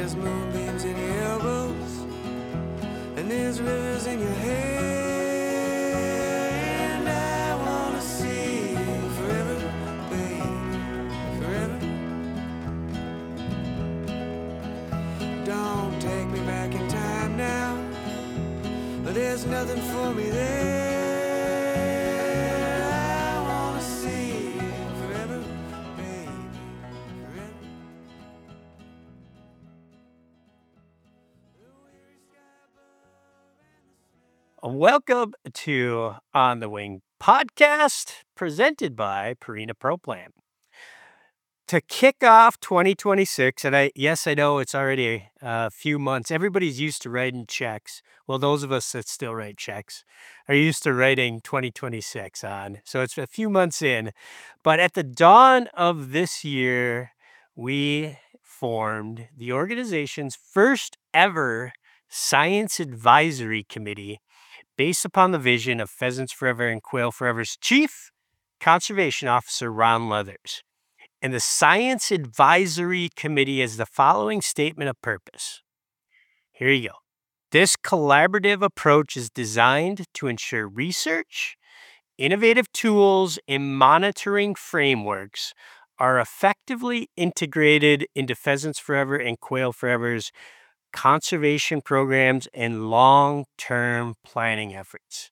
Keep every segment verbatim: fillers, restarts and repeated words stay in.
There's moonbeams in your elbows, and there's rivers in your hair, and I wanna see you forever, baby, forever. Don't take me back in time now, there's nothing for me there. I wanna see you forever, baby, forever. Welcome to On the Wing podcast, presented by Purina Pro Plan. To kick off twenty twenty-six, and I yes, I know it's already a few months. Everybody's used to writing checks. Well, those of us that still write checks are used to writing twenty twenty-six on. So it's a few months in. But at the dawn of this year, we formed the organization's first ever Science Advisory Committee based upon the vision of Pheasants Forever and Quail Forever's Chief Conservation Officer, Ron Leathers. And the Science Advisory Committee has the following statement of purpose. Here you go. This collaborative approach is designed to ensure research, innovative tools, and monitoring frameworks are effectively integrated into Pheasants Forever and Quail Forever's conservation programs and long-term planning efforts.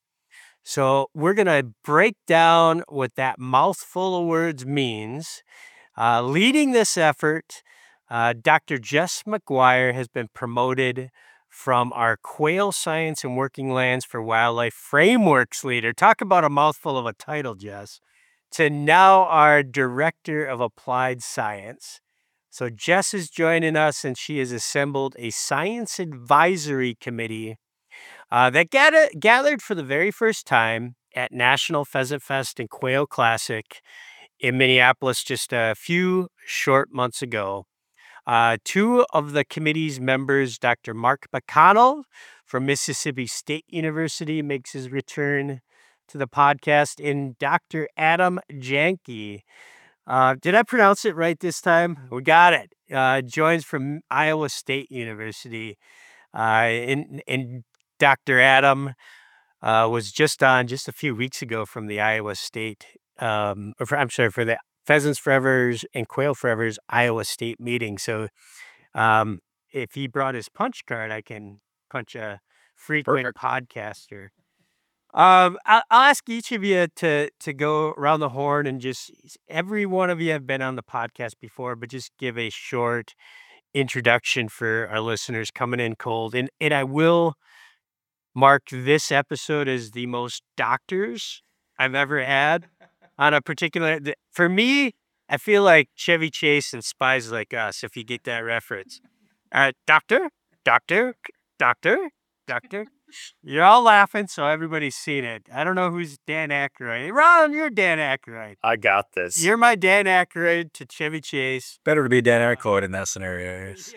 So we're going to break down what that mouthful of words means. Uh, leading this effort, uh, Doctor Jess McGuire has been promoted from our Quail Science and Working Lands for Wildlife Frameworks leader. Talk about a mouthful of a title, Jess. To now our Director of Applied Science. So Jess is joining us, and she has assembled a Science Advisory Committee uh, that gather, gathered for the very first time at National Pheasant Fest and Quail Classic in Minneapolis just a few short months ago. Uh, two of the committee's members, Doctor Mark McConnell from Mississippi State University, makes his return to the podcast, and Doctor Adam Janke. Uh, did I pronounce it right this time? We got it. Uh, joins from Iowa State University. Uh, and, and Doctor Adam uh, was just on just a few weeks ago from the Iowa State, um, or for, I'm sorry, for the Pheasants Forever's and Quail Forever's Iowa State meeting. So um, if he brought his punch card, I can punch a frequent Perfect. podcaster. Um, I'll, I'll ask each of you to to go around the horn and just, every one of you have been on the podcast before, but just give a short introduction for our listeners coming in cold. And and I will mark this episode as the most doctors I've ever had on a particular. th- For me, I feel like Chevy Chase and Spies Like Us, if you get that reference. Uh, doctor, doctor, doctor, doctor. You're all laughing, so everybody's seen it. I don't know who's Dan Aykroyd. Ron, you're Dan Aykroyd. I got this. You're my Dan Aykroyd to Chevy Chase. Better to be Dan Aykroyd in that scenario. Yes.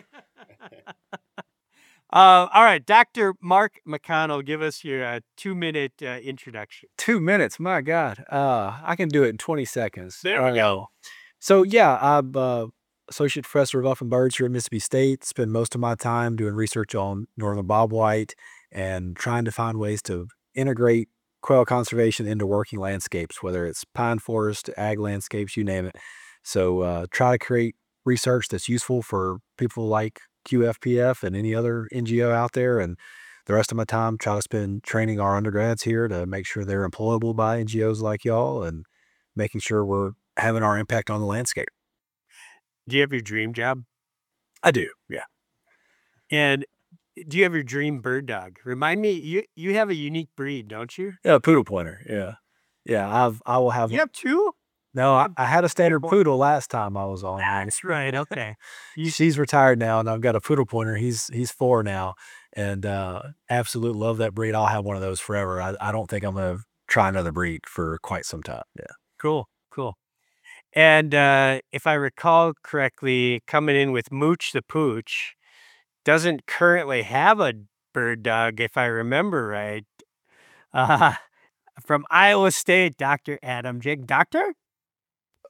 Uh, all right, Doctor Mark McConnell, give us your uh, two-minute uh, introduction. Two minutes, my God. Uh, I can do it in twenty seconds. There we go. So yeah, I'm uh, associate professor of elfin birds here at Mississippi State. Spend most of my time doing research on northern bobwhite and trying to find ways to integrate quail conservation into working landscapes, whether it's pine forest, ag landscapes, you name it. So uh, try to create research that's useful for people like Q F P F and any other N G O out there. And the rest of my time, try to spend training our undergrads here to make sure they're employable by N G Os like y'all and making sure we're having our impact on the landscape. Do you have your dream job? I do, yeah. And do you have your dream bird dog? Remind me, you you have a unique breed, don't you? Yeah, poodle pointer, yeah. Yeah, I've, I will have... You have two? No, I, I had a standard Poodle- poodle last time I was on. That's right. Okay. You- She's retired now, and I've got a poodle pointer. He's he's four now, and uh, absolutely love that breed. I'll have one of those forever. I, I don't think I'm gonna try another breed for quite some time. Yeah. Cool. Cool. And uh, if I recall correctly, coming in with Mooch the Pooch, doesn't currently have a bird dog, if I remember right. Uh, from Iowa State, Doctor Adam Jake. Doctor?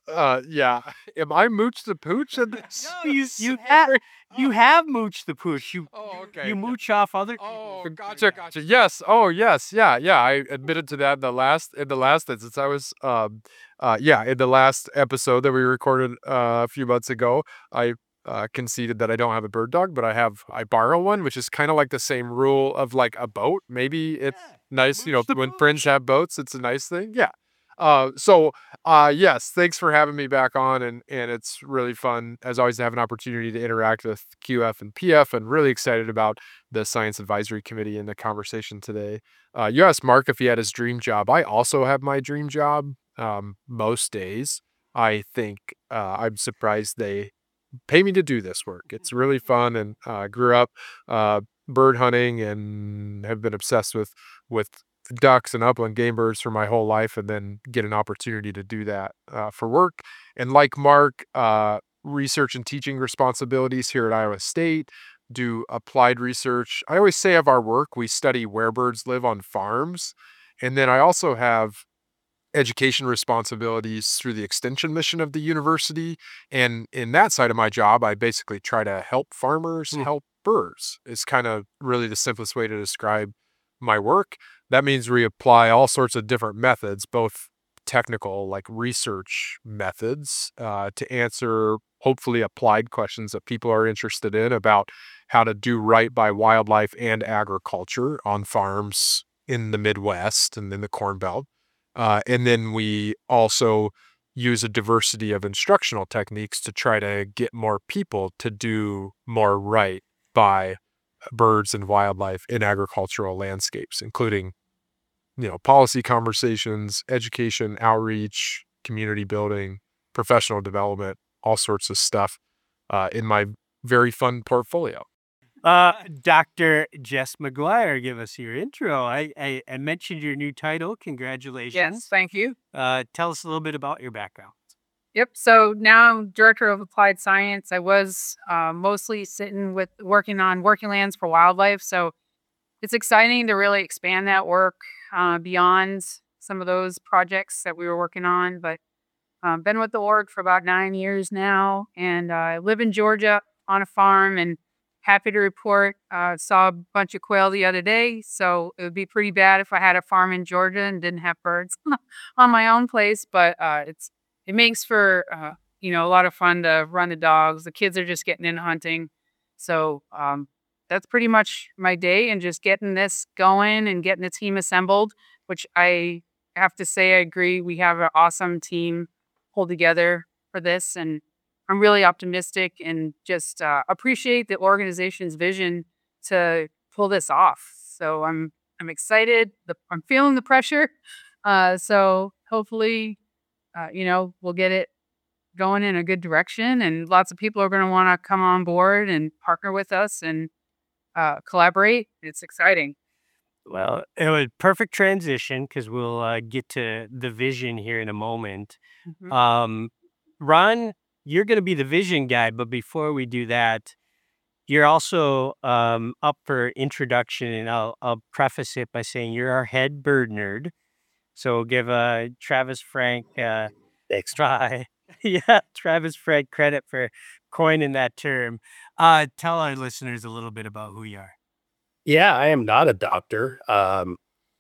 Uh, yeah. Am I Mooch the Pooch in this? No, you you have you have Mooch the Pooch. You Oh, okay. you mooch off other people. Oh, for- gotcha, gotcha. Yes. Oh, yes. Yeah, yeah. I admitted to that in the last in the last instance. I was um uh yeah, in the last episode that we recorded uh, a few months ago, I uh conceded that I don't have a bird dog, but I have I borrow one, which is kind of like the same rule of like a boat. Maybe it's Yeah, nice, you know, mooch the when friends pooch. have boats, it's a nice thing. Yeah. Uh so uh yes, thanks for having me back on, and and it's really fun as always to have an opportunity to interact with Q F and P F, and really excited about the Science Advisory Committee and the conversation today. Uh, you asked Mark if he had his dream job. I also have my dream job um, most days. I think uh, I'm surprised they pay me to do this work. It's really fun, and uh, grew up uh, bird hunting and have been obsessed with with ducks and upland game birds for my whole life, and then get an opportunity to do that uh, for work. And like Mark, uh, research and teaching responsibilities here at Iowa State, do applied research. I always say of our work, we study where birds live on farms. And then I also have education responsibilities through the extension mission of the university. And in that side of my job, I basically try to help farmers Hmm. help birds. Is kind of really the simplest way to describe my work. That means we apply all sorts of different methods, both technical, like research methods, uh, to answer hopefully applied questions that people are interested in about how to do right by wildlife and agriculture on farms in the Midwest and in the Corn Belt. Uh, and then we also use a diversity of instructional techniques to try to get more people to do more right by birds and wildlife in agricultural landscapes, including, you know, policy conversations, education, outreach, community building, professional development, all sorts of stuff uh, in my very fun portfolio. Uh, Doctor Jess McGuire, give us your intro. I, I I mentioned your new title. Congratulations. Yes, thank you. Uh, tell us a little bit about your background. Yep. So now I'm director of applied science. I was uh, mostly sitting with working on working lands for wildlife. So it's exciting to really expand that work uh, beyond some of those projects that we were working on. But um, been with the org for about nine years now, and uh, I live in Georgia on a farm. And happy to report, uh, saw a bunch of quail the other day. So it would be pretty bad if I had a farm in Georgia and didn't have birds on my own place. But uh, it's it makes for uh, you know a lot of fun to run the dogs. The kids are just getting into hunting, so um, that's pretty much my day, and just getting this going and getting the team assembled. Which I have to say, I agree. We have an awesome team pulled together for this, and I'm really optimistic and just uh, appreciate the organization's vision to pull this off. So I'm I'm excited. The, I'm feeling the pressure. Uh, so hopefully, uh, you know, we'll get it going in a good direction, and lots of people are going to want to come on board and partner with us and uh, collaborate. It's exciting. Well, it was perfect transition because we'll uh, get to the vision here in a moment. Mhm. Um, Ron, you're going to be the vision guy, but before we do that, you're also um, up for introduction, and I'll I'll preface it by saying you're our head bird nerd. So give uh, Travis Frank uh, Thanks. try, yeah, Travis Frank credit for coining that term. Uh, tell our listeners a little bit about who you are. Yeah, I am not a doctor. Um,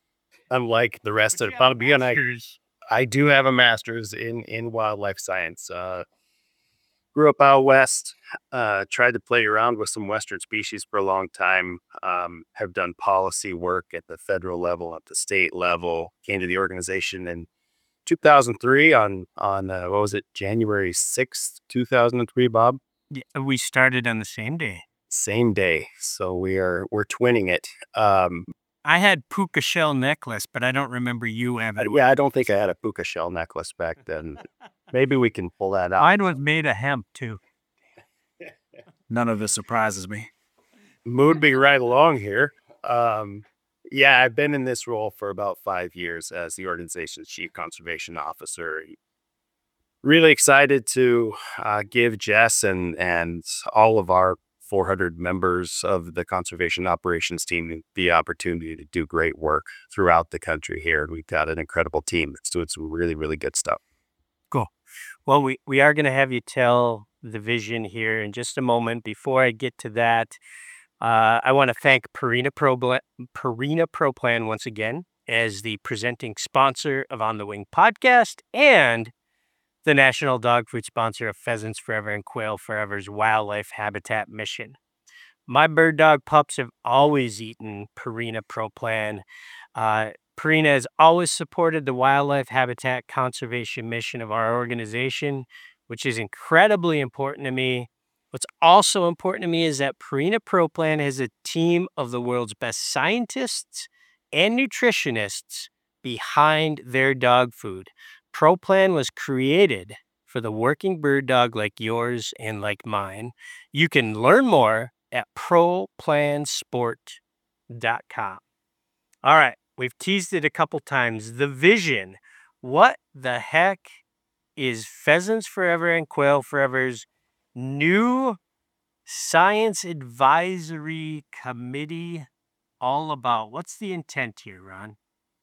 unlike the rest of the public, and I, Masters. I do have a master's in in wildlife science. Uh, grew up out west. Uh, tried to play around with some western species for a long time. Um, have done policy work at the federal level, at the state level. Came to the organization in two thousand three on on uh, what was it, January sixth, two thousand three, Bob? Yeah, we started on the same day. Same day. So we are we're twinning it. Um, I had puka shell necklace, but I don't remember you uh, having one. yeah, I don't think I had a puka shell necklace back then. Maybe we can pull that out. Mine was made of hemp too. None of this surprises me. Moving right along here. Um, yeah, I've been in this role for about five years as the organization's chief conservation officer. Really excited to uh, give Jess and and all of our four hundred members of the conservation operations team the opportunity to do great work throughout the country here. We've got an incredible team that's doing some really, really good stuff. Well, we, we are going to have you tell the vision here in just a moment. Before I get to that, uh, I want to thank Purina Pro Purina Pro Plan once again as the presenting sponsor of On the Wing podcast and the national dog food sponsor of Pheasants Forever and Quail Forever's wildlife habitat mission. My bird dog pups have always eaten Purina Pro Plan. Uh, Purina has always supported the wildlife habitat conservation mission of our organization, which is incredibly important to me. What's also important to me is that Purina Pro Plan has a team of the world's best scientists and nutritionists behind their dog food. Pro Plan was created for the working bird dog like yours and like mine. You can learn more at pro plan sport dot com. All right, we've teased it a couple times. The vision. What the heck is Pheasants Forever and Quail Forever's new science advisory committee all about? What's the intent here, Ron?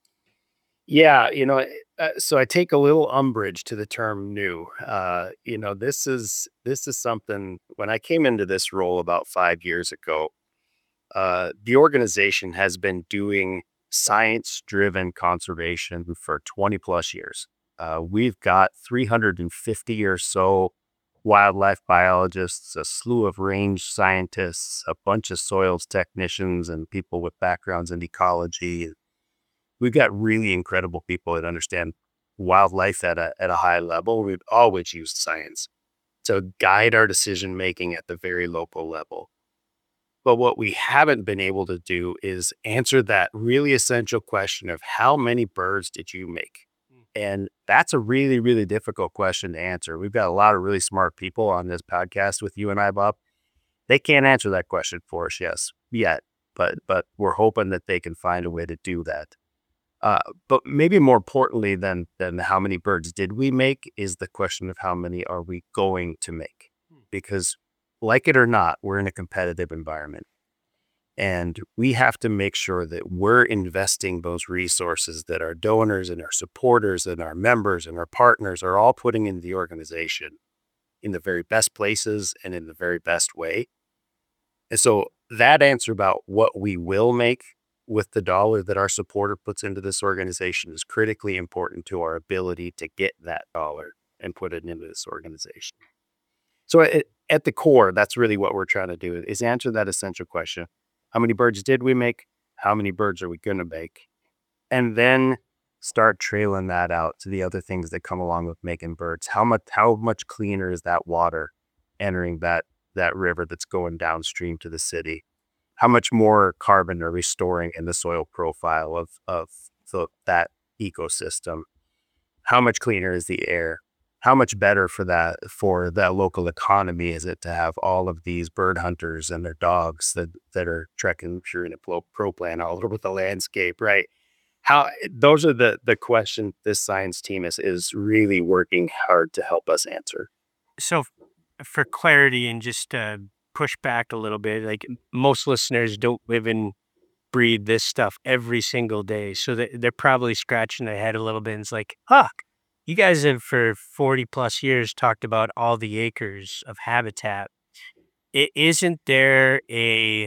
Yeah, you know, uh, so I take a little umbrage to the term new. Uh, you know, this is this is something when I came into this role about five years ago, uh, the organization has been doing science-driven conservation for twenty plus years. Uh, we've got three hundred fifty or so wildlife biologists, a slew of range scientists, a bunch of soils technicians, and people with backgrounds in ecology. We've got really incredible people that understand wildlife at a at a high level. We've always used science to guide our decision making at the very local level. But what we haven't been able to do is answer that really essential question of how many birds did you make? And that's a really, really difficult question to answer. We've got a lot of really smart people on this podcast with you and I, Bob. They can't answer that question for us, yes, yet, but but we're hoping that they can find a way to do that. Uh, but maybe more importantly than than how many birds did we make is the question of how many are we going to make? Because like it or not, we're in a competitive environment. And we have to make sure that we're investing those resources that our donors and our supporters and our members and our partners are all putting in the organization in the very best places and in the very best way. And so that answer about what we will make with the dollar that our supporter puts into this organization is critically important to our ability to get that dollar and put it into this organization. So at, at the core, that's really what we're trying to do is answer that essential question. How many birds did we make? How many birds are we going to make? And then start trailing that out to the other things that come along with making birds. How much how much cleaner is that water entering that that river that's going downstream to the city? How much more carbon are we storing in the soil profile of of the, that ecosystem? How much cleaner is the air? How much better for that for that local economy is it to have all of these bird hunters and their dogs that, that are trekking Purina Pro, Pro Plan all over the landscape, right? How those are the the questions this science team is is really working hard to help us answer. So, f- for clarity and just to push back a little bit, like most listeners don't live and breathe this stuff every single day, so that they're probably scratching their head a little bit. And it's like, huh. You guys have for forty plus years talked about all the acres of habitat. It isn't there a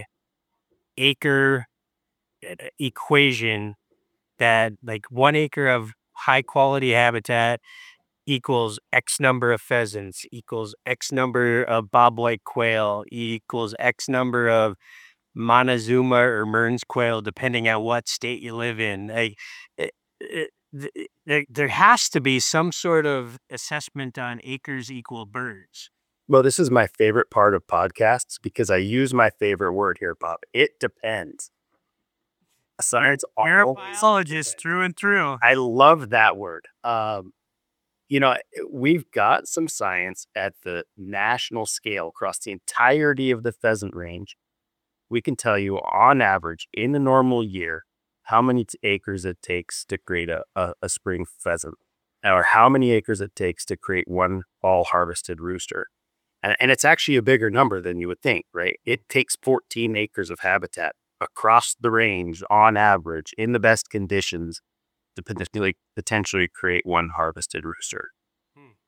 acre uh, equation that like one acre of high quality habitat equals X number of pheasants, equals X number of bobwhite quail, equals X number of Montezuma or Mearns quail, depending on what state you live in. Like, it, it, th- there, there has to be some sort of assessment on acres equal birds. Well, this is my favorite part of podcasts because I use my favorite word here, Bob. It depends. Science You're a always biologist depends. through and through. I love that word. Um, you know, we've got some science at the national scale across the entirety of the pheasant range. We can tell you on average in a normal year how many t- acres it takes to create a, a, a spring pheasant, or how many acres it takes to create one fall harvested rooster. And, and it's actually a bigger number than you would think, right? It takes fourteen acres of habitat across the range on average in the best conditions to potentially, potentially create one harvested rooster. Hmm.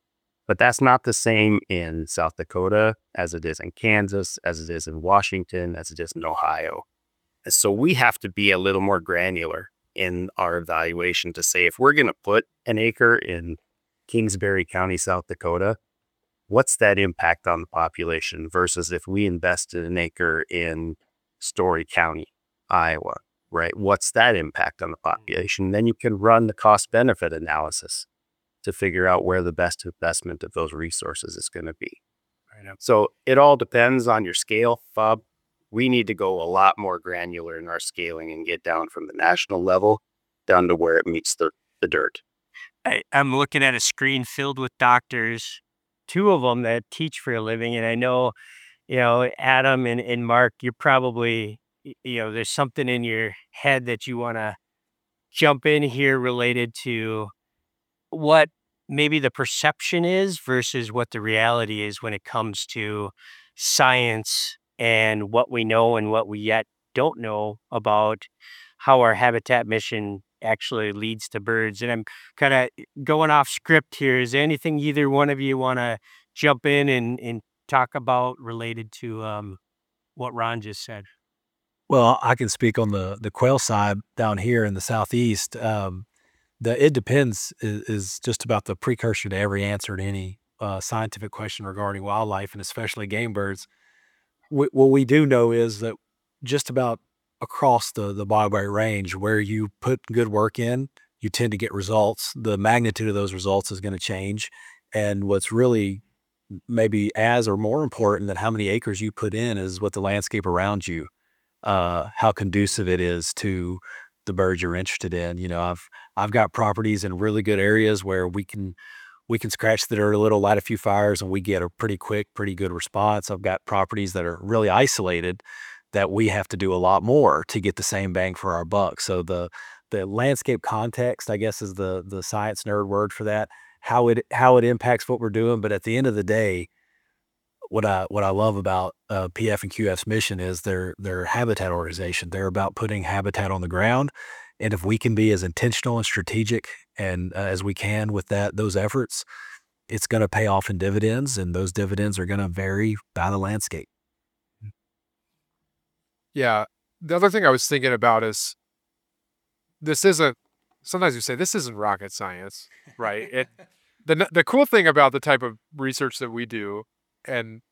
But that's not the same in South Dakota as it is in Kansas, as it is in Washington, as it is in Ohio. So we have to be a little more granular in our evaluation to say, if we're going to put an acre in Kingsbury County, South Dakota, what's that impact on the population versus if we invested an acre in Story County, Iowa, right? What's that impact on the population? Then you can run the cost benefit analysis to figure out where the best investment of those resources is going to be. Right. So it all depends on your scale, Bob. We need to go a lot more granular in our scaling and get down from the national level down to where it meets the, the dirt. I, I'm looking at a screen filled with doctors, two of them that teach for a living. And I know, you know, Adam and, and Mark, you're probably, y- you know, there's something in your head that you want to jump in here related to what maybe the perception is versus what the reality is when it comes to science and what we know and what we yet don't know about how our habitat mission actually leads to birds. And I'm kind of going off script here. Is there anything either one of you want to jump in and, and talk about related to um, what Ron just said? Well, I can speak on the the quail side down here in the southeast. Um, the it depends is, is just about the precursor to every answer to any uh, scientific question regarding wildlife and especially game birds. Wh- what we do know is that just about across the the barbary range, where you put good work in, you tend to get results. The magnitude of those results is going to change, and what's really maybe as or more important than how many acres you put in is what the landscape around you, uh, how conducive it is to the birds you're interested in. You know, I've I've got properties in really good areas where we can we can scratch the dirt a little, light a few fires, and we get a pretty quick, pretty good response. I've got properties that are really isolated that we have to do a lot more to get the same bang for our buck. So the the landscape context, I guess, is the the science nerd word for that. How it how it impacts what we're doing, but at the end of the day, what I what I love about uh, P F and Q F's mission is their their habitat organization. They're about putting habitat on the ground, and if we can be as intentional and strategic and uh, as we can with that those efforts, it's going to pay off in dividends, and those dividends are going to vary by the landscape. Yeah. The other thing I was thinking about is this isn't, sometimes you say this isn't rocket science, right? It, the, n- the cool thing about the type of research that we do and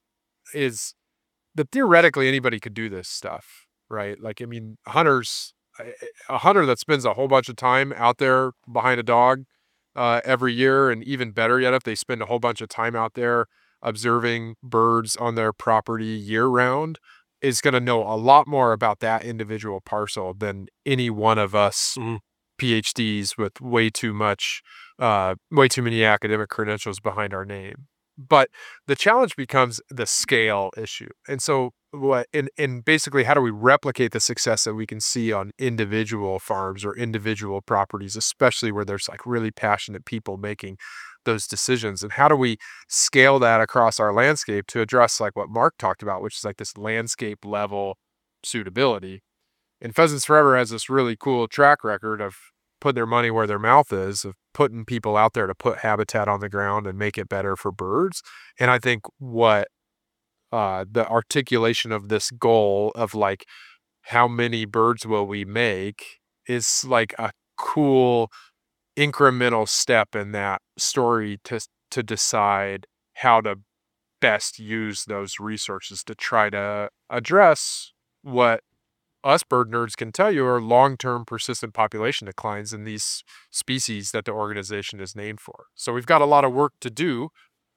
is that theoretically anybody could do this stuff, right? Like, I mean, hunters, a a hunter that spends a whole bunch of time out there behind a dog uh, every year, and even better yet, if they spend a whole bunch of time out there observing birds on their property year round, is going to know a lot more about that individual parcel than any one of us Mhm. PhDs with way too much, uh, way too many academic credentials behind our name. But the challenge becomes the scale issue. And so what and, and basically how do we replicate the success that we can see on individual farms or individual properties, especially where there's like really passionate people making those decisions? And how do we scale that across our landscape to address like what Mark talked about, which is like this landscape level suitability? And Pheasants Forever has this really cool track record of putting their money where their mouth is, of putting people out there to put habitat on the ground and make it better for birds. And I think what uh, the articulation of this goal of like, how many birds will we make is like a cool incremental step in that story to to decide how to best use those resources to try to address what us bird nerds can tell you are long-term persistent population declines in these species that the organization is named for. So we've got a lot of work to do.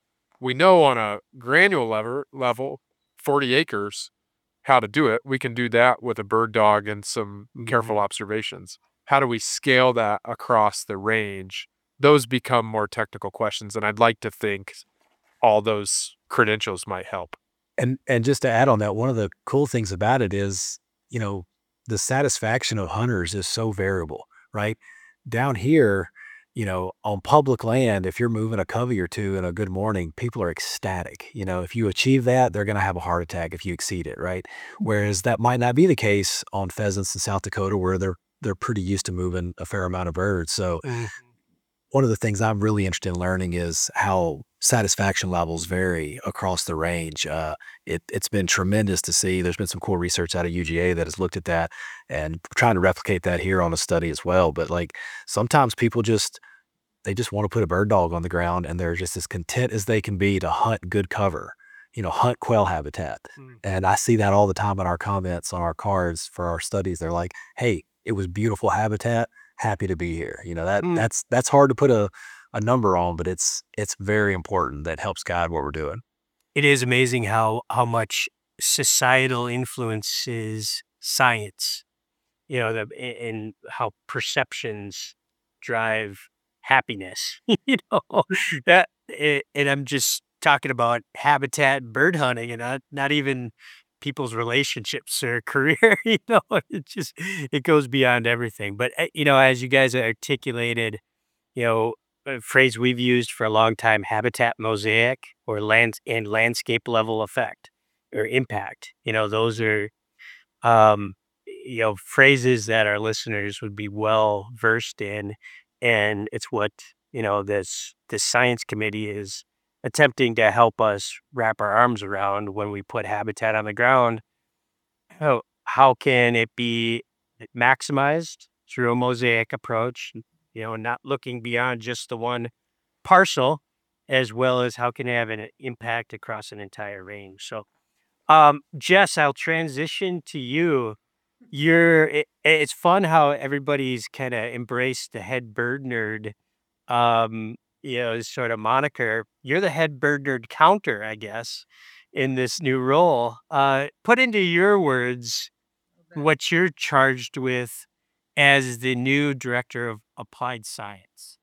We know on a granular level, level forty acres, how to do it. We can do that with a bird dog and some careful observations. How do we scale that across the range? Those become more technical questions, and I'd like to think all those credentials might help. And and just to add on that, one of the cool things about it is, you know, the satisfaction of hunters is so variable, right? Down here, you know, on public land, if you're moving a covey or two in a good morning, people are ecstatic. You know, if you achieve that, they're going to have a heart attack if you exceed it, right? Whereas that might not be the case on pheasants in South Dakota, where they're they're pretty used to moving a fair amount of birds. So one of the things I'm really interested in learning is how satisfaction levels vary across the range. Uh, it, it's been tremendous to see. There's been some cool research out of U G A that has looked at that and trying to replicate that here on a study as well. But like sometimes people just they just want to put a bird dog on the ground and they're just as content as they can be to hunt good cover, you know, hunt quail habitat. Mm. And I see that all the time in our comments on our cards for our studies. They're like, hey, it was beautiful habitat. Happy to be here. You know, that Mm. that's that's hard to put a, a number on, but it's it's very important. That helps guide what we're doing. It is amazing how how much societal influences science, you know, the a- and how perceptions drive happiness. You know, that a- and I'm just talking about habitat and bird hunting and not not even people's relationships or career. You know, it just it goes beyond everything. But uh, you know, as you guys articulated, you know, a phrase we've used for a long time, habitat mosaic or land and landscape level effect or impact. You know, those are um, you know, phrases that our listeners would be well versed in, and it's what, you know, this this science committee is attempting to help us wrap our arms around when we put habitat on the ground. How how can it be maximized through a mosaic approach, you know, not looking beyond just the one parcel, as well as how can it have an impact across an entire range. So, um, Jess, I'll transition to you. You're it, it's fun how everybody's kind of embraced the head bird nerd, um, you know, sort of moniker. You're the head bird nerd counter, I guess, in this new role. Uh, put into your words what you're charged with as the new director of applied science.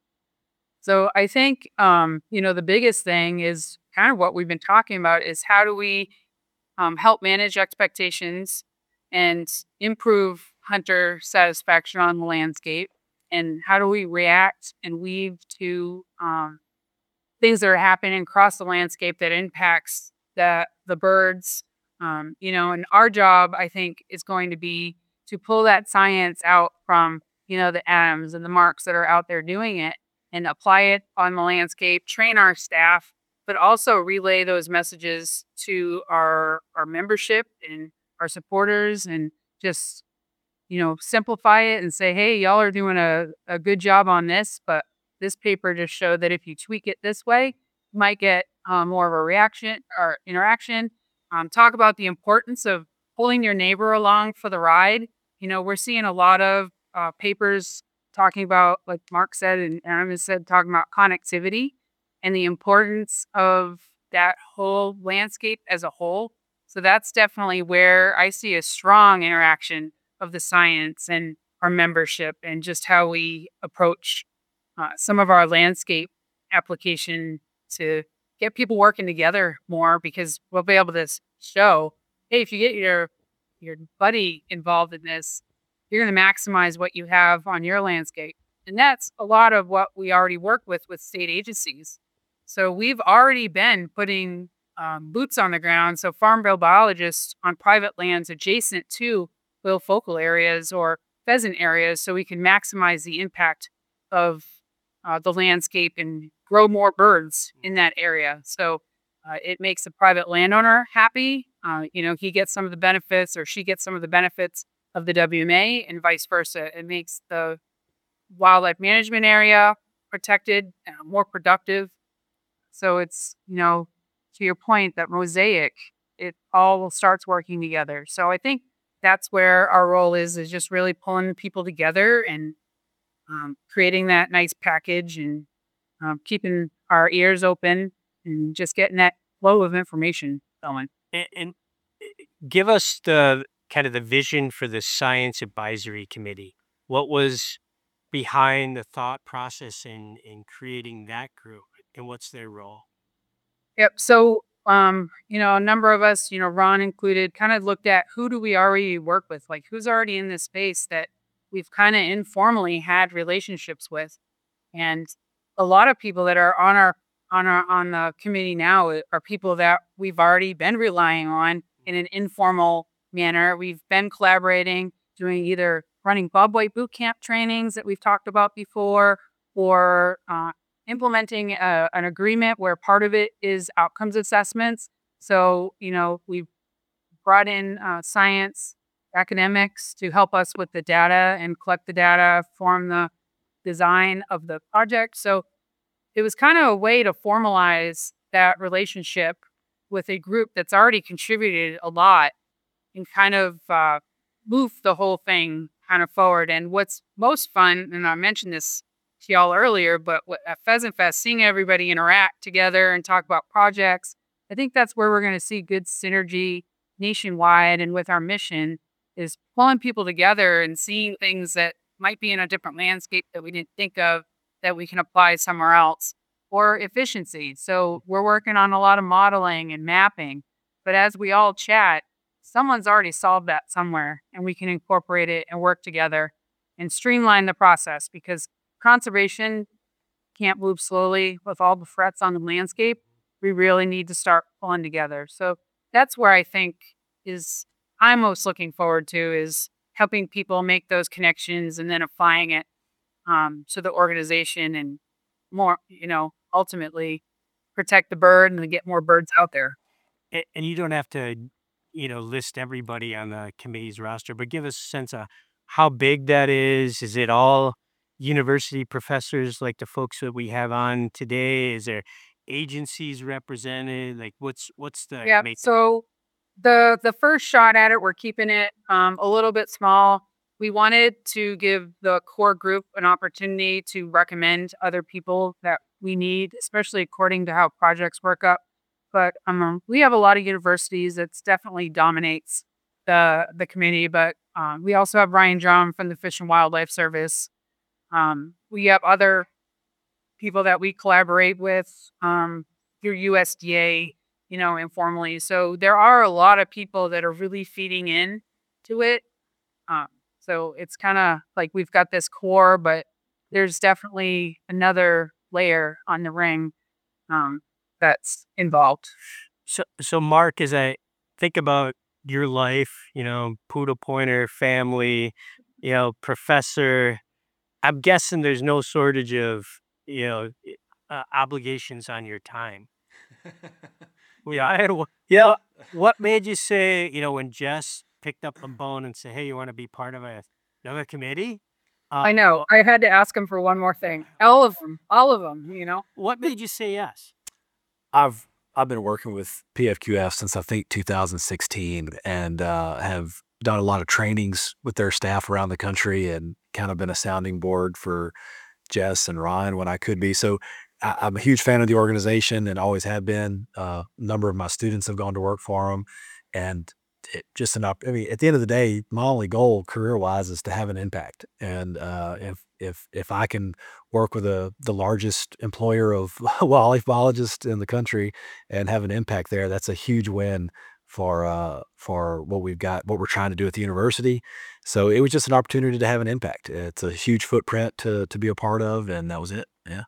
So I think, um, you know, the biggest thing is kind of what we've been talking about is how do we um, help manage expectations and improve hunter satisfaction on the landscape? And how do we react and weave to um, things that are happening across the landscape that impacts the the birds? Um, you know, and our job, I think, is going to be to pull that science out from you know the Adams and the Marks that are out there doing it and apply it on the landscape, train our staff, but also relay those messages to our our membership and our supporters and just you know simplify it and say, hey, y'all are doing a, a good job on this, but this paper just showed that if you tweak it this way, you might get um, more of a reaction or interaction. Um, talk about the importance of pulling your neighbor along for the ride. You know, we're seeing a lot of uh, papers talking about, like Mark said and Aaron has said, talking about connectivity and the importance of that whole landscape as a whole. So that's definitely where I see a strong interaction of the science and our membership and just how we approach uh, some of our landscape application to get people working together more because we'll be able to s- show, hey, if you get your your buddy involved in this, you're going to maximize what you have on your landscape. And that's a lot of what we already work with with state agencies. So we've already been putting um, boots on the ground. So farm bill biologists on private lands adjacent to will focal areas or pheasant areas so we can maximize the impact of uh, the landscape and grow more birds in that area. So uh, it makes the private landowner happy. Uh, you know, he gets some of the benefits or she gets some of the benefits of the W M A and vice versa. It makes the wildlife management area protected, uh, more productive. So it's, you know, to your point, that mosaic, it all starts working together. So I think that's where our role is, is just really pulling people together and um, creating that nice package and um, keeping our ears open and just getting that flow of information going. And, and uh, give us the kind of the vision for the science advisory committee. What was behind the thought process in in creating that group, and what's their role? Yep. So, um, you know, a number of us, you know, Ron included, kind of looked at who do we already work with, like who's already in this space that we've kind of informally had relationships with, and a lot of people that are on our on our on the committee now uh, are people that we've already been relying on in an informal manner. We've been collaborating, doing either running Bob White boot camp trainings that we've talked about before, or uh, implementing a, an agreement where part of it is outcomes assessments. So, you know, we've brought in uh, science academics to help us with the data and collect the data, form the design of the project. So it was kind of a way to formalize that relationship with a group that's already contributed a lot and kind of uh, move the whole thing kind of forward. And what's most fun, and I mentioned this to y'all earlier, but what, at Pheasant Fest, seeing everybody interact together and talk about projects, I think that's where we're going to see good synergy nationwide. And with our mission is pulling people together and seeing things that might be in a different landscape that we didn't think of that we can apply somewhere else, or efficiency. So we're working on a lot of modeling and mapping, but as we all chat, someone's already solved that somewhere, and we can incorporate it and work together and streamline the process, because conservation can't move slowly with all the threats on the landscape. We really need to start pulling together. So that's where I think is I'm most looking forward to, is helping people make those connections and then applying it um, to the organization, and more, you know, ultimately protect the bird and get more birds out there. A- And you don't have to, you know, list everybody on the committee's roster, but give us a sense of how big that is. Is it all university professors like the folks that we have on today? Is there agencies represented? Like what's what's the Yeah. make- So the the first shot at it, we're keeping it um, a little bit small. We wanted to give the core group an opportunity to recommend other people that we need, especially according to how projects work up. But um, we have a lot of universities that's definitely dominates the the committee. But um, we also have Ryan Drum from the Fish and Wildlife Service. Um, we have other people that we collaborate with um, through U S D A, you know, informally. So there are a lot of people that are really feeding in to it. Um, so it's kind of like we've got this core, but there's definitely another layer on the ring um, that's involved. So, so Mark, as I think about your life, you know, poodle pointer, family, you know, professor, I'm guessing there's no shortage of, you know, i- uh, obligations on your time. Yeah, I had. one- Yeah. What made you say, you know, when Jess picked up the bone and said, "Hey, you want to be part of a, another committee?" Uh, I know. I had to ask him for one more thing. All of them, all of them, you know. What made you say yes? I've I've been working with P F Q F since I think two thousand sixteen, and uh, have done a lot of trainings with their staff around the country, and kind of been a sounding board for Jess and Ryan when I could be. So I, I'm a huge fan of the organization and always have been. Uh, a number of my students have gone to work for them, and it, just an up. I mean, at the end of the day, my only goal career wise is to have an impact. And uh, if if if I can work with a the largest employer of wildlife biologists in the country and have an impact there, that's a huge win for uh for what we've got, what we're trying to do at the university. So it was just an opportunity to have an impact. It's a huge footprint to to be a part of, and that was it. Yeah.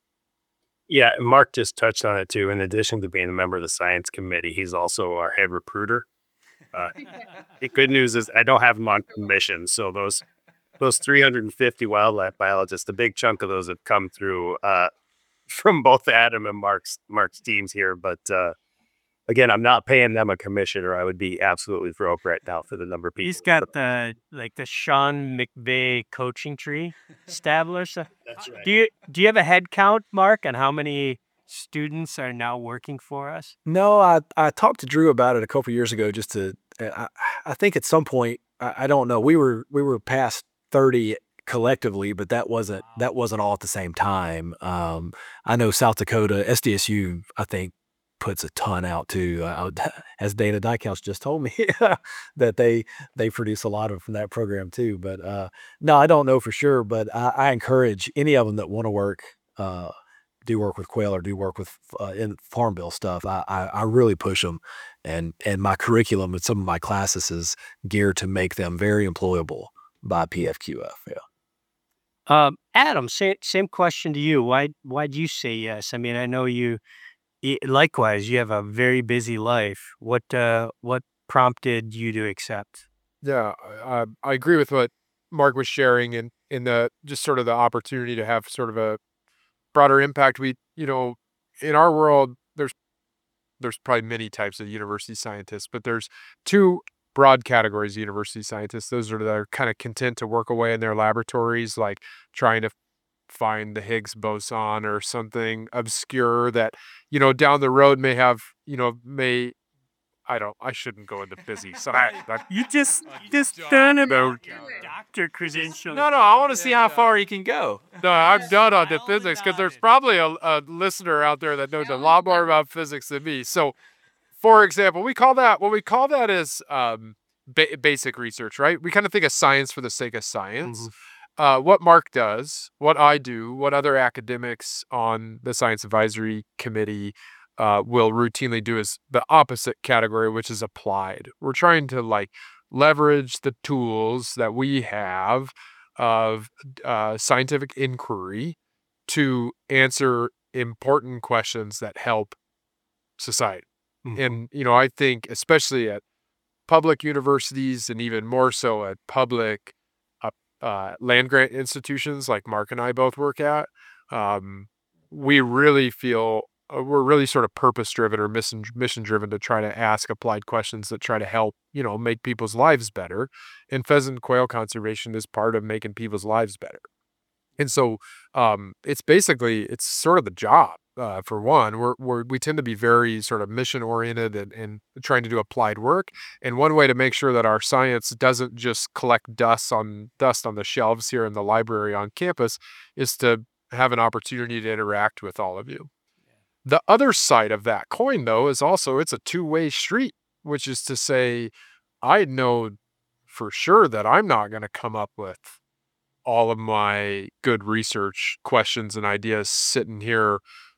Yeah, and Mark just touched on it too. In addition to being a member of the science committee, he's also our head recruiter. Uh, the good news is I don't have him on commission, so those those three hundred fifty wildlife biologists, the big chunk of those have come through uh, from both Adam and Mark's Mark's teams here. But uh, again, I'm not paying them a commission, or I would be absolutely broke right now for the number of people. He's got the like the Sean McVay coaching tree established. Uh, That's right. Do you do you have a head count, Mark, on how many students are now working for us? No, I I talked to Drew about it a couple years ago. Just to, uh, I, I think at some point, I, I don't know. We were we were past thirty collectively, but that wasn't that wasn't all at the same time. Um, I know South Dakota S D S U, I think, puts a ton out too. I, would- as Dana Dykehouse just told me that they they produce a lot of from that program too. But uh, no, I don't know for sure. But I, I encourage any of them that want to work. Uh, do work with quail or do work with uh, in farm bill stuff. I, I I really push them, and and my curriculum and some of my classes is geared to make them very employable by P F Q F. Yeah. Um, Adam, same same question to you. Why why'd you say yes? I mean, I know you. y- Likewise, you have a very busy life. What uh, what prompted you to accept? Yeah, I, I I agree with what Mark was sharing, and in the just sort of the opportunity to have sort of a broader impact. We, you know, in our world, there's there's probably many types of university scientists, but there's two broad categories of university scientists. Those are that are kind of content to work away in their laboratories, like trying to find the Higgs boson or something obscure that, you know, down the road may have, you know, may I don't I shouldn't go into physics. So I, that, You just just done no, about doctor credentials. No, no, I want to see how far you can go. no, I'm done on the physics because there's probably a, a listener out there that knows a lot more about physics than me. So, for example, we call that what we call that is um, ba- basic research, right? We kind of think of science for the sake of science. Uh, what Mark does, what I do, what other academics on the Science Advisory Committee uh, will routinely do is the opposite category, which is applied. We're trying to like leverage the tools that we have of uh, scientific inquiry to answer important questions that help society. And, you know, I think especially at public universities and even more so at public uh, uh, land grant institutions like Mark and I both work at, um, we really feel uh, we're really sort of purpose driven or mission mission driven to try to ask applied questions that try to help, you know, make people's lives better. And pheasant quail conservation is part of making people's lives better. And so um, it's basically it's sort of the job. Uh, for one, we're, we're we tend to be very sort of mission oriented and, and trying to do applied work. And one way to make sure that our science doesn't just collect dust on dust on the shelves here in the library on campus is to have an opportunity to interact with all of you. The other side of that coin, though, is also it's a two way street, which is to say, I know for sure that I'm not going to come up with all of my good research questions and ideas sitting here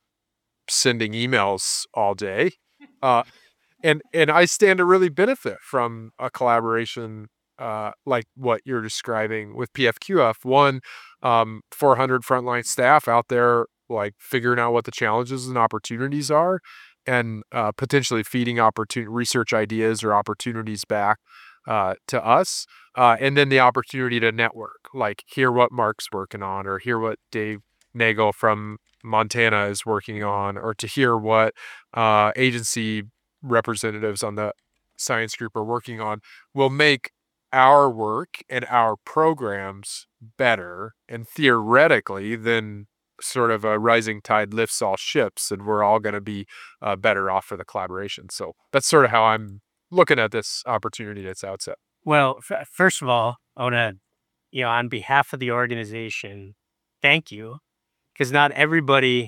sending emails all day. Uh, and, and I stand to really benefit from a collaboration uh, like what you're describing with P F Q F. One, um, four hundred frontline staff out there, like figuring out what the challenges and opportunities are and uh, potentially feeding opportunity research ideas or opportunities back uh, to us. Uh, and then the opportunity to network, like hear what Mark's working on or hear what Dave Nagel from Montana is working on, or to hear what uh, agency representatives on the science group are working on will make our work and our programs better and theoretically then sort of a rising tide lifts all ships and we're all going to be uh, better off for the collaboration. So that's sort of how I'm looking at this opportunity at its outset. Well, f- first of all, I want to, you know, on behalf of the organization, thank you, because not everybody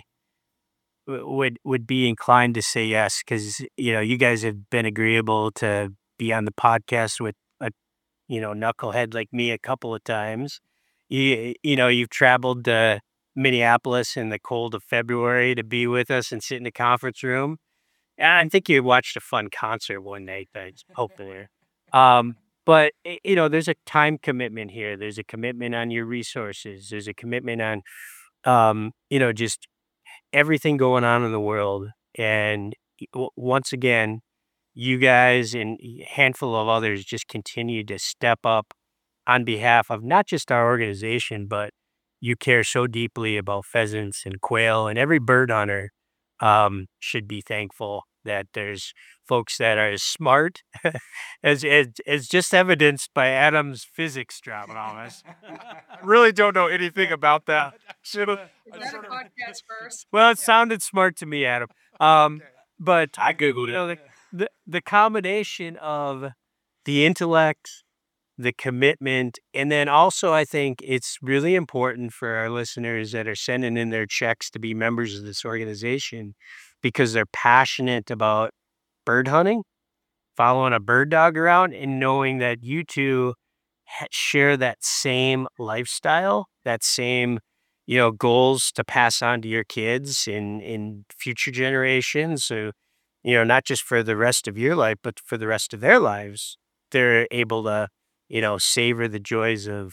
w- would would be inclined to say yes, because you know you guys have been agreeable to be on the podcast with a, you know, knucklehead like me a couple of times. You you know you've traveled to Minneapolis in the cold of February to be with us and sit in the conference room. And I think you watched a fun concert one night. I hope there. Um, but y- you know, there's a time commitment here. There's a commitment on your resources. There's a commitment on, um, you know, just everything going on in the world. And y- w- once again, you guys and a handful of others just continue to step up on behalf of not just our organization, but you care so deeply about pheasants and quail, and every bird hunter um, should be thankful that there's folks that are as smart as, as as just evidenced by Adam's physics drop on us. Really don't know anything about that. Should've- Is that a podcast first? well, it sounded smart to me, Adam. Um, but I Googled you know, it. the, the the combination of the intellect, the commitment, and then also I think it's really important for our listeners that are sending in their checks to be members of this organization because they're passionate about bird hunting, following a bird dog around, and knowing that you two ha- share that same lifestyle, that same, you know, goals to pass on to your kids in in future generations. So, you know, not just for the rest of your life, but for the rest of their lives, they're able to, you know, savor the joys of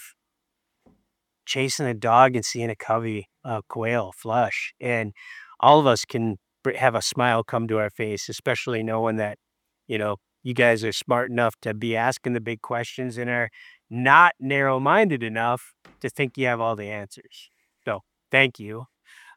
chasing a dog and seeing a covey uh, quail flush. And all of us can br- have a smile come to our face, especially knowing that, you know, you guys are smart enough to be asking the big questions and are not narrow-minded enough to think you have all the answers. So thank you.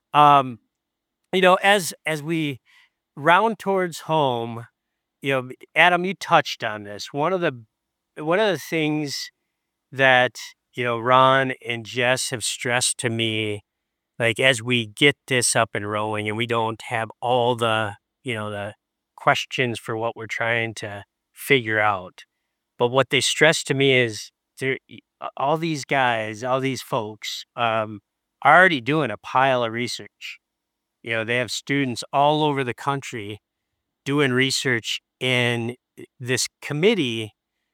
Um, you know, as as we round towards home, you know, Adam, you touched on this. One of the one of the things that, you know, Ron and Jess have stressed to me, like as we get this up and rolling and we don't have all the, you know, the questions for what we're trying to figure out. But what they stress to me is there y- a- all these guys, all these folks, um, are already doing a pile of research. You know, they have students all over the country doing research, and this committee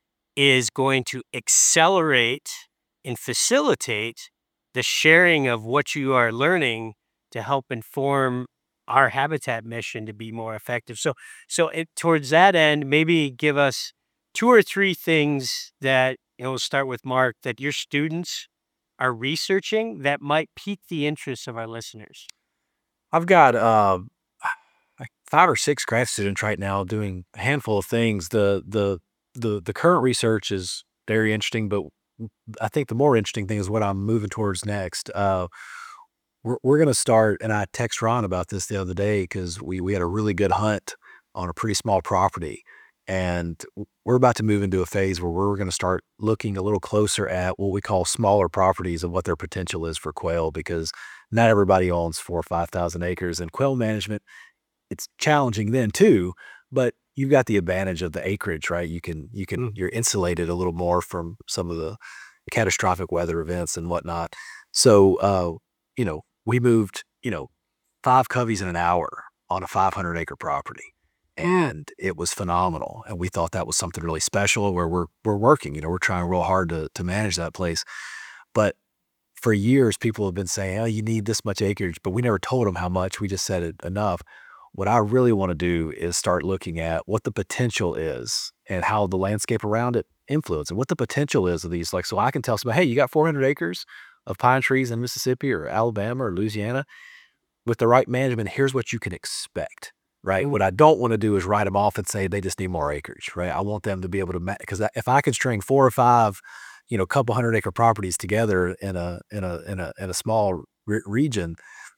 is going to accelerate and facilitate the sharing of what you are learning to help inform our habitat mission to be more effective. So, so it, towards that end, maybe give us two or three things that, you know, we'll start with Mark, that your students are researching that might pique the interest of our listeners. I've got uh, like five or six grad students right now doing a handful of things. The the the the current research is very interesting, but I think the more interesting thing is what I'm moving towards next. Uh, we're we're gonna start, and I text Ron about this the other day because we we had a really good hunt on a pretty small property, and w- we're about to move into a phase where we're going to start looking a little closer at what we call smaller properties and what their potential is for quail, because not everybody owns four or five thousand acres, and quail management, it's challenging then too, but you've got the advantage of the acreage, right? You can you can Mm. you're insulated a little more from some of the catastrophic weather events and whatnot. So uh, you know, we moved, you know, five coveys in an hour on a five hundred acre property. And it was phenomenal. And we thought that was something really special where we're we're working, you know, we're trying real hard to to manage that place. But for years, people have been saying, "Oh, you need this much acreage," but we never told them how much. We just said it enough. What I really want to do is start looking at what the potential is and how the landscape around it influence and what the potential is of these. Like, so I can tell somebody, "Hey, you got four hundred acres of pine trees in Mississippi or Alabama or Louisiana. With the right management, here's what you can expect." Right. What I don't want to do is write them off and say they just need more acreage. Right. I want them to be able to, because if I can string four or five, you know, couple hundred acre properties together in a in a in a in a small re- region,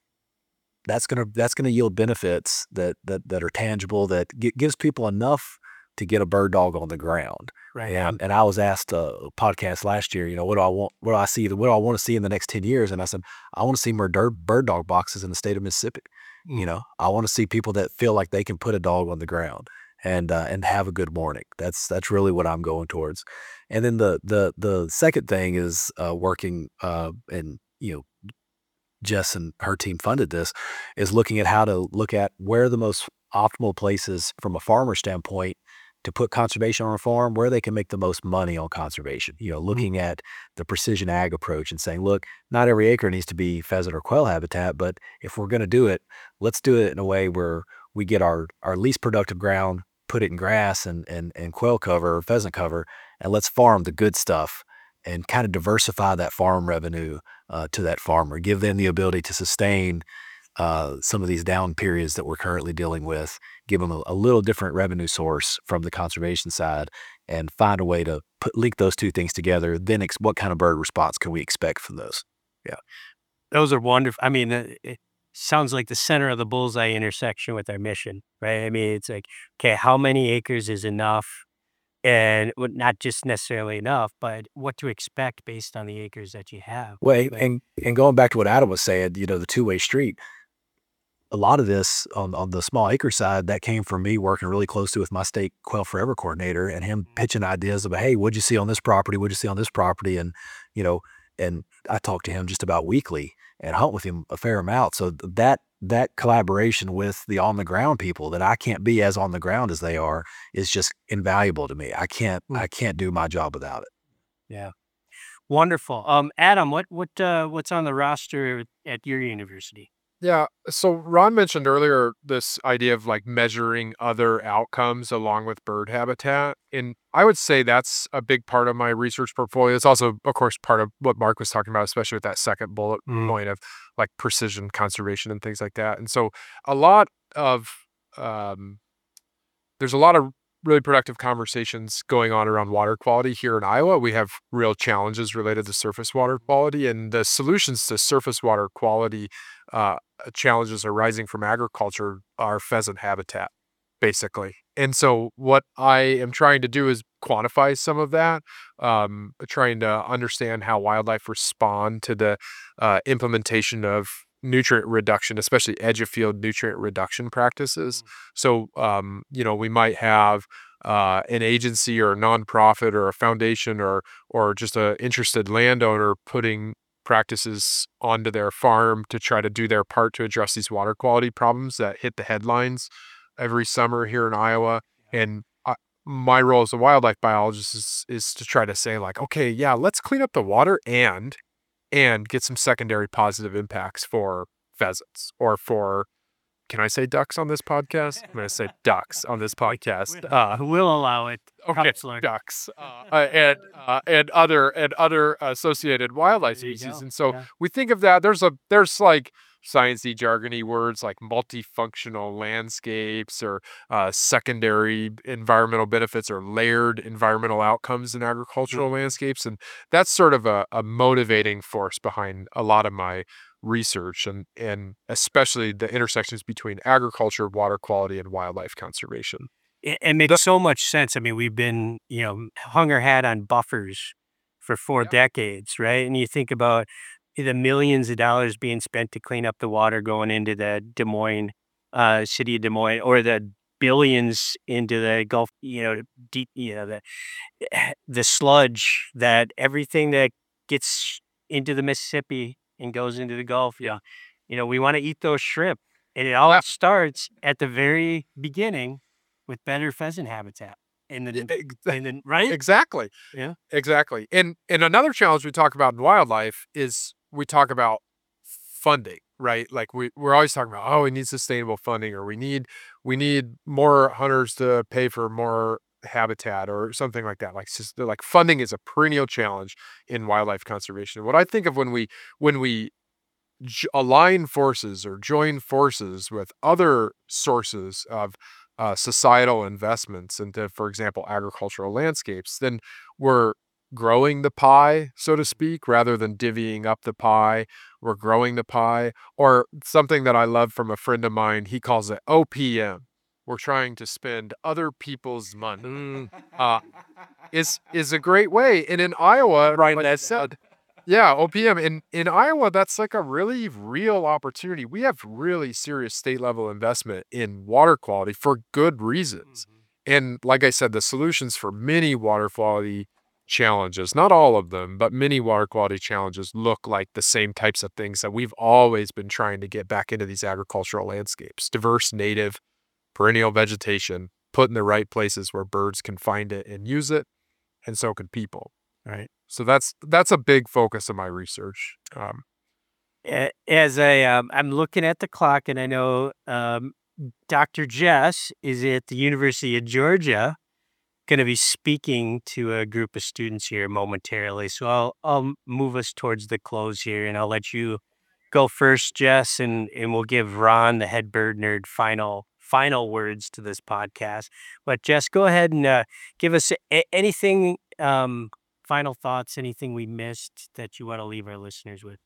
that's gonna that's gonna yield benefits that that that are tangible, that gi- gives people enough to get a bird dog on the ground. Right. And and I was asked a podcast last year, you know, what do I want? What do I see? What do I want to see in the next ten years? And I said, I want to see more dirt, bird dog boxes in the state of Mississippi. You know, I want to see people that feel like they can put a dog on the ground and uh, and have a good morning. That's that's really what I'm going towards. And then the the the second thing is uh, working uh, and you know, Jess and her team funded this, is looking at how to look at where the most optimal places from a farmer standpoint to put conservation on a farm, where they can make the most money on conservation. You know, looking at the precision ag approach and saying, look, not every acre needs to be pheasant or quail habitat, but if we're going to do it, let's do it in a way where we get our, our least productive ground, put it in grass and, and, and quail cover or pheasant cover, and let's farm the good stuff and kind of diversify that farm revenue uh, to that farmer, give them the ability to sustain uh, some of these down periods that we're currently dealing with, give them a, a little different revenue source from the conservation side, and find a way to put, link those two things together. Then ex- what kind of bird response can we expect from those? Yeah. Those are wonderful. I mean, uh, it sounds like the center of the bullseye intersection with our mission, right? I mean, it's like, okay, how many acres is enough? And well, not just necessarily enough, but what to expect based on the acres that you have. Well, Like, and, and going back to what Adam was saying, you know, the two-way street, a lot of this on, on the small acre side, that came from me working really closely with my state Quail Forever coordinator and him pitching ideas about, hey, what'd you see on this property? What'd you see on this property? And, you know, and I talk to him just about weekly and hunt with him a fair amount. So th- that, that collaboration with the on the ground people that I can't be as on the ground as they are is just invaluable to me. I can't, Mm. I can't do my job without it. yeah, wonderful. Um, Adam, what what uh, what's on the roster at your university? Yeah. So Ron mentioned earlier this idea of like measuring other outcomes along with bird habitat. And I would say that's a big part of my research portfolio. It's also, of course, part of what Mark was talking about, especially with that second bullet Mm. point of like precision conservation and things like that. And so a lot of, um, there's a lot of really productive conversations going on around water quality here in Iowa. We have real challenges related to surface water quality, and the solutions to surface water quality uh, challenges arising from agriculture are pheasant habitat, basically. And so, what I am trying to do is quantify some of that, um, trying to understand how wildlife respond to the uh, implementation of nutrient reduction, especially edge of field nutrient reduction practices. So, um, you know, we might have uh, an agency or a nonprofit or a foundation or or just a interested landowner putting practices onto their farm to try to do their part to address these water quality problems that hit the headlines every summer here in Iowa. And I, my role as a wildlife biologist is, is to try to say like, okay, yeah, let's clean up the water and and get some secondary positive impacts for pheasants or for, can I say ducks on this podcast? I'm going to say ducks on this podcast. Uh, We'll allow it, okay, counselor. ducks uh, uh, and uh, and other and other associated wildlife There you species. go, And so yeah. we think of that. There's a there's like sciencey jargony words like multifunctional landscapes or uh, secondary environmental benefits or layered environmental outcomes in agricultural landscapes, and that's sort of a, a motivating force behind a lot of my research and and especially the intersections between agriculture, water quality, and wildlife conservation. It, it makes so much sense. I mean, we've been, you know, hung our hat on buffers for four Yep. decades, right? And you think about the millions of dollars being spent to clean up the water going into the Des Moines, uh, city of Des Moines, or the billions into the Gulf, you know, deep, you know, the the sludge that everything that gets into the Mississippi and goes into the Gulf. Yeah, you know, we want to eat those shrimp, and it all Yeah. starts at the very beginning with better pheasant habitat. And then, Ex- and then, right? Exactly. Yeah. Exactly. And and another challenge we talk about in wildlife is we talk about funding, right? Like we, we're always talking about, oh, we need sustainable funding or we need we need more hunters to pay for more habitat or something like that. Like just, like funding is a perennial challenge in wildlife conservation. What I think of when we when we j- align forces or join forces with other sources of uh, societal investments into, for example, agricultural landscapes, then we're growing the pie, so to speak, rather than divvying up the pie. We're growing the pie, or something that I love from a friend of mine, he calls it O P M. We're trying to spend other people's money. Uh, is is a great way. And in Iowa, Right, like that's I said, yeah, O P M. In in Iowa, that's like a really real opportunity. We have really serious state level investment in water quality for good reasons. And like I said, the solutions for many water quality challenges, not all of them, but many water quality challenges look like the same types of things that we've always been trying to get back into these agricultural landscapes. Diverse, native, perennial vegetation put in the right places where birds can find it and use it, and so can people. Right. So that's that's a big focus of my research. Um, A- As I, um, I'm looking at the clock, and I know um, Doctor Jess is at the University of Georgia, going to be speaking to a group of students here momentarily. So I'll I'll move us towards the close here, and I'll let you go first, Jess, and and we'll give Ron, the head bird nerd, final final words to this podcast. But Jess, go ahead and uh, give us a- anything, um, final thoughts, anything we missed that you want to leave our listeners with.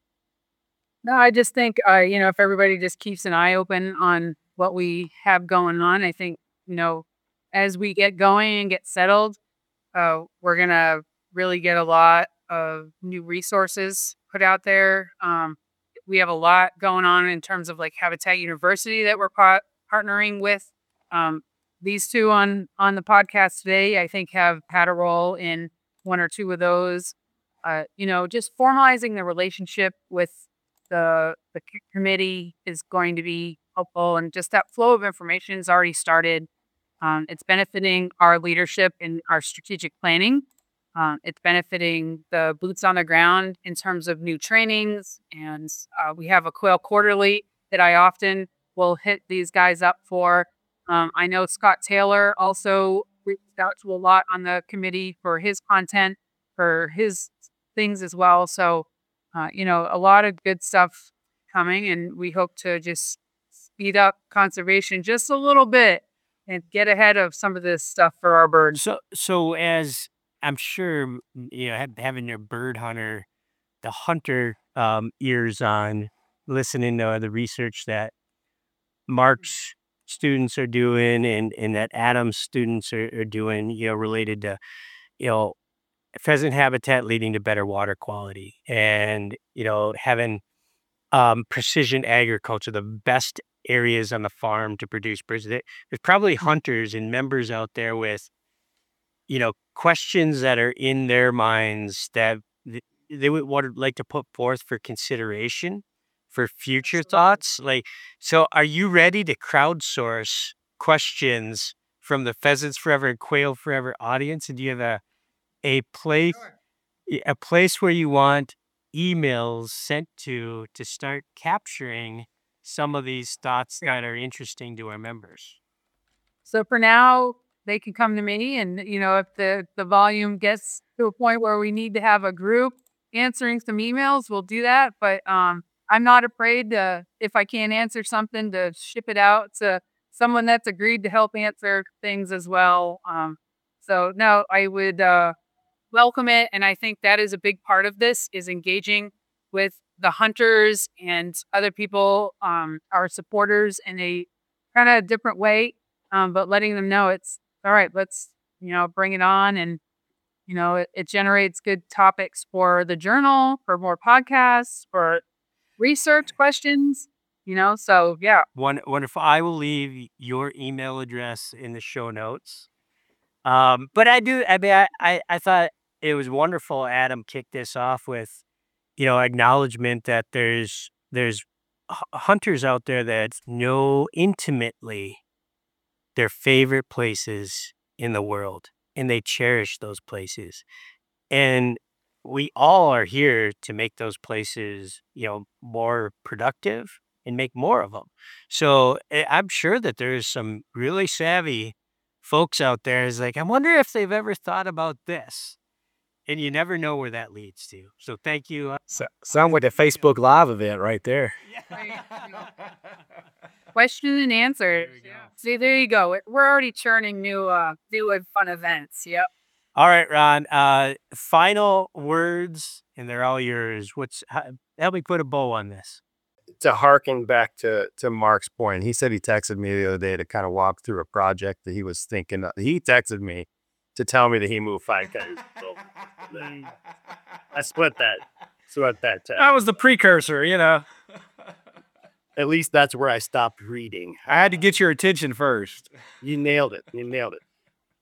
No, I just think, uh, you know, if everybody just keeps an eye open on what we have going on, I think, you know, as we get going and get settled, uh, we're going to really get a lot of new resources put out there. Um, we have a lot going on in terms of like Habitat University that we're pa- partnering with. Um, these two on, on the podcast today, I think, have had a role in one or two of those. Uh, you know, just formalizing the relationship with the the c- committee is going to be helpful, and just that flow of information has already started. Um, it's benefiting our leadership in our strategic planning. Um, it's benefiting the boots on the ground in terms of new trainings, and uh, we have a Quail Quarterly that I often will hit these guys up for. Um, I know Scott Taylor also reached out to a lot on the committee for his content, for his things as well. So uh, you know, a lot of good stuff coming, and we hope to just speed up conservation just a little bit and get ahead of some of this stuff for our birds. So, so as I'm sure, m- you know, ha- having your bird hunter, the hunter um, ears on, listening to the research that Mark's students are doing and, and that Adam's students are, are doing, you know, related to, you know, pheasant habitat leading to better water quality and, you know, having um, precision agriculture, the best areas on the farm to produce birds. There- There's probably hunters and members out there with, you know, questions that are in their minds that th- they would want to like to put forth for consideration for future Absolutely. thoughts. Like, so are you ready to crowdsource questions from the Pheasants Forever and Quail Forever audience? And do you have a, a place, y- a place where you want emails sent to to start capturing some of these thoughts that are interesting to our members? So for now, they can come to me, and you know, if the the volume gets to a point where we need to have a group answering some emails, we'll do that. But um, I'm not afraid to, if I can't answer something, to ship it out to someone that's agreed to help answer things as well. Um, so no, I would uh, welcome it, and I think that is a big part of this is engaging with the hunters and other people, um, our supporters, in a kind of different way, um, but letting them know it's all right. Let's, you know, bring it on, and you know, it, it generates good topics for the journal, for more podcasts, for research questions. You know, so yeah, One wonderful. I will leave your email address in the show notes. Um, but I do. I mean, I, I I thought it was wonderful. Adam kicked this off with, you know, acknowledgement that there's there's hu- hunters out there that know intimately their favorite places in the world, and they cherish those places. And we all are here to make those places, you know, more productive and make more of them. So eh, I'm sure that there's some really savvy folks out there is like, I wonder if they've ever thought about this. And you never know where that leads to. So thank you. uh, So, sound like a Facebook Live event right there. Right. Question and answer. See, there you go. It- We're already churning new, uh, new and fun events. Yep. All right, Ron. Uh, final words, and they're all yours. What's how, help me put a bow on this? To harken back to to Mark's point, he said he texted me the other day to kind of walk through a project that he was thinking of. He texted me to tell me that he moved five Ks. So I split that. Split that text. That was the precursor, you know. At least that's where I stopped reading. I had to get your attention first. You nailed it. You nailed it.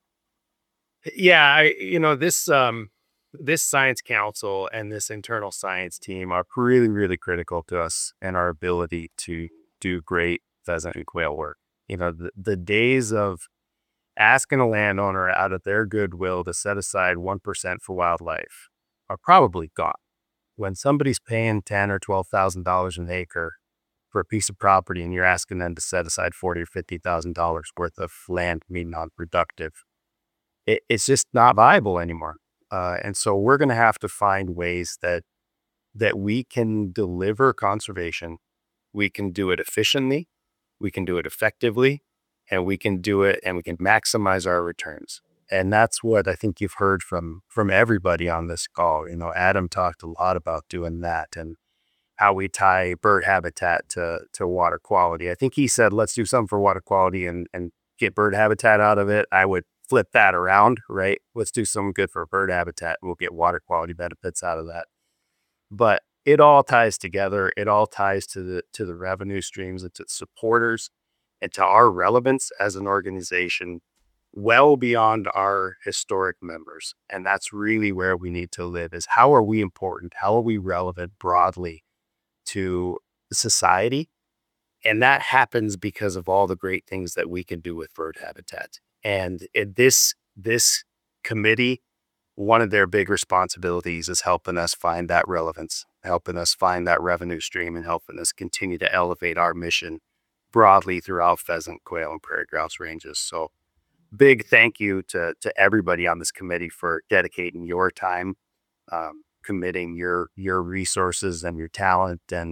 Yeah, I you know this um this science council and this internal science team are really really critical to us and our ability to do great pheasant and quail work. You know, the, the days of asking a landowner out of their goodwill to set aside one percent for wildlife are probably gone. When somebody's paying ten or twelve thousand dollars an acre for a piece of property and you're asking them to set aside forty or fifty thousand dollars worth of land being non-productive, it, it's just not viable anymore. Uh, and so we're going to have to find ways that that we can deliver conservation. We can do it efficiently, we can do it effectively, and we can do it and we can maximize our returns. And that's what I think you've heard from from everybody on this call. You know, Adam talked a lot about doing that and how we tie bird habitat to to water quality. I think he said, let's do something for water quality and and get bird habitat out of it. I would flip that around, right? Let's do something good for bird habitat. We'll get water quality benefits out of that. But it all ties together. It all ties to the to the revenue streams and to supporters and to our relevance as an organization well beyond our historic members. And that's really where we need to live is how are we important? How are we relevant broadly to society? And that happens because of all the great things that we can do with bird habitat. And it, this this committee, one of their big responsibilities is helping us find that relevance, helping us find that revenue stream, and helping us continue to elevate our mission broadly throughout pheasant, quail, and prairie grouse ranges. So big thank you to to everybody on this committee for dedicating your time, um, committing your your resources and your talent and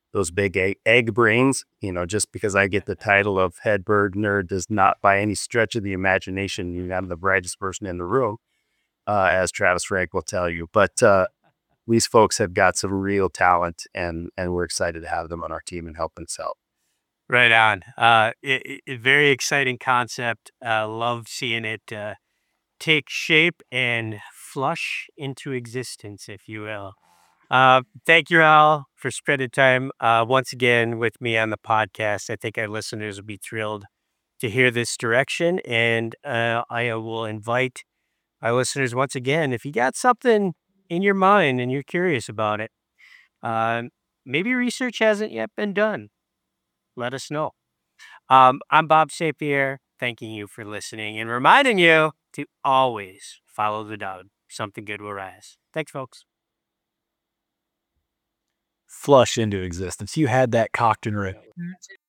those big egg, egg brains. You know, just because I get the title of head bird nerd does not by any stretch of the imagination mean I'm the brightest person in the room, uh, as Travis Frank will tell you. But uh, these folks have got some real talent, and and we're excited to have them on our team and helping us out. Right on. Uh, it, it, very exciting concept. Uh, love seeing it uh, take shape and flush into existence, if you will. Uh, thank you all for spending time uh, once again with me on the podcast. I think our listeners will be thrilled to hear this direction, and uh, I will invite our listeners once again, if you got something in your mind and you're curious about it, um, maybe research hasn't yet been done, let us know. Um, I'm Bob Saint Pierre, thanking you for listening and reminding you to always follow the dog. Something good will rise. Thanks, folks. Flush into existence. You had that cocked and ready.